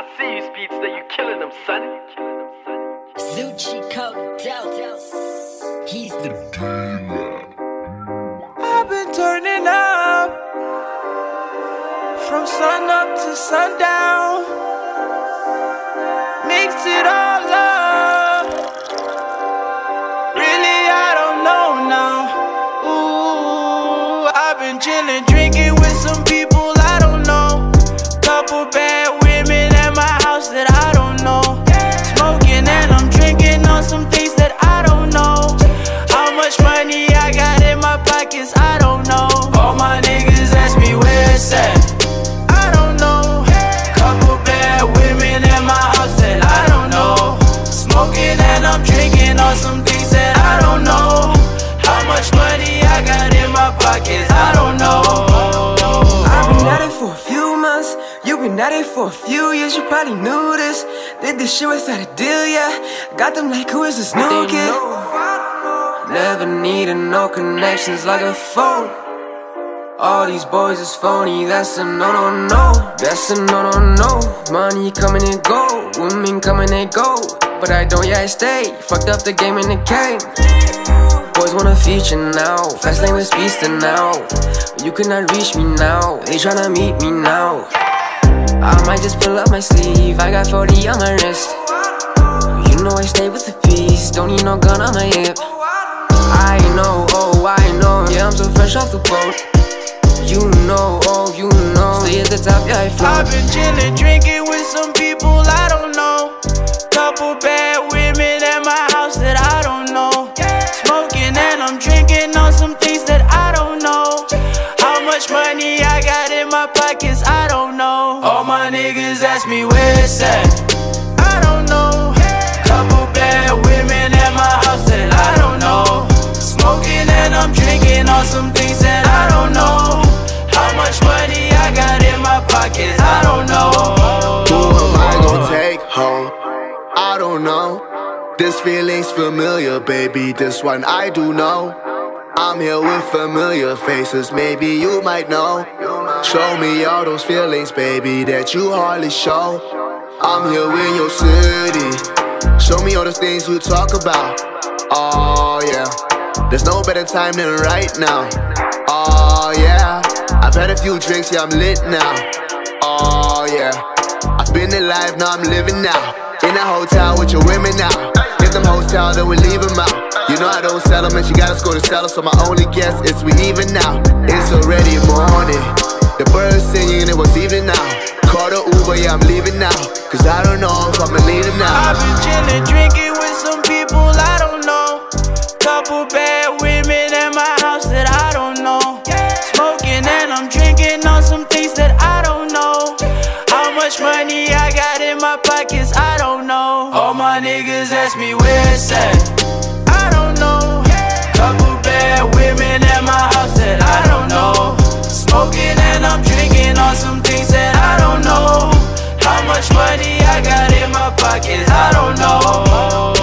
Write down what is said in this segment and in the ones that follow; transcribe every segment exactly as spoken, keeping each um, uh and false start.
see you, Speedster, you killing them, son. Zucci Code Delta. He's the dealer. I've been turning up from sun up to sundown. Mix it all up. Really, I don't know now. Ooh, I've been chilling, drinking with some people I don't know. Couple bad women at my house that I don't know. Smoking and I'm drinking on some things that I don't know. How much money I got in my pockets, I don't know. All my niggas ask me where it's at, I don't know. Couple bad women at my house that I don't know. Smoking and I'm drinking on some things that I don't know. How much money I got in my pockets, I don't know. I've been at it for a few months, you've been at it for a few years. You probably knew this, did this shit without a deal, yeah. Got them like, who is this new kid? Never needed no connections like a phone. All these boys is phony, that's a no no no. That's a no no no. Money coming and go, women coming and go, but I don't, yeah I stay. Fucked up the game in the game. Boys want a feature now, fast lane with Speedster now. You cannot reach me now, they tryna meet me now. I might just pull up my sleeve, I got forty on my wrist. You know I stay with the peace, don't need no gun on my hip. I know, oh I know, yeah I'm so fresh off the boat. You know, oh you know, stay at the top, yeah I float. I've been chillin', drinking with some people I don't know. Couple bad women at my house that I don't know. Smoking and I'm drinking on some things that I don't know. How much money I got in my pockets, I don't know. All my niggas ask me where it's at, I don't know. Couple bad women at my house that I don't know. Smoking and I'm drinking on some things that I don't know. How much money I got in my pockets, I don't know. Who am I gonna take home? I don't know. This feeling's familiar, baby, this one I do know. I'm here with familiar faces, maybe you might know. Show me all those feelings, baby, that you hardly show. I'm here in your city, show me all those things you talk about. Oh yeah, there's no better time than right now. Oh yeah, I've had a few drinks, yeah I'm lit now. Oh yeah, I've been alive, now I'm living now. In a hotel with your women now. If them hotel, then we leave them out. You know I don't sell them and she gotta score to sell us, so my only guess is we even now. It's already morning, the birds singing, it was evening now. Call the Uber, yeah I'm leaving now, cause I don't know if I'ma leave them now. I've been chillin', drinking with some people I don't know. Couple bad women at my house that I don't know. Smoking and I'm drinking on some things that I don't know. How much money I got in my pockets, I don't know. All my niggas ask me where it's at, I don't know. Couple bad women at my house that I don't know. Smoking and I'm drinking on some things that I don't know. How much money I got in my pockets, I don't know.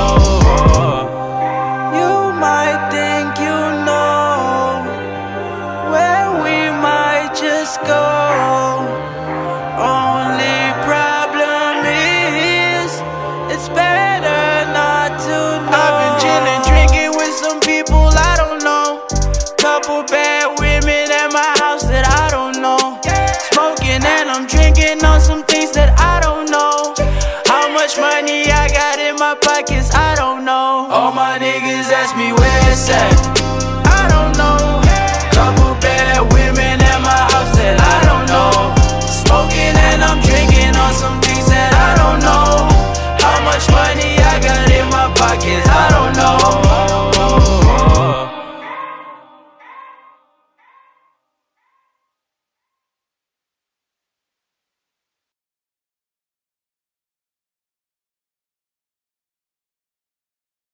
You might think you know where we might just go. Only problem is, it's better not to know. I've been chillin', drinking with some people I don't know. Couple bad women at my house that I don't know. Smoking and I'm drinking on some things that I don't know. How much money I got in my pockets, I don't know. All my niggas ask me where it's at, I don't know. Couple bad women at my house that I don't know. Smoking and I'm drinking on some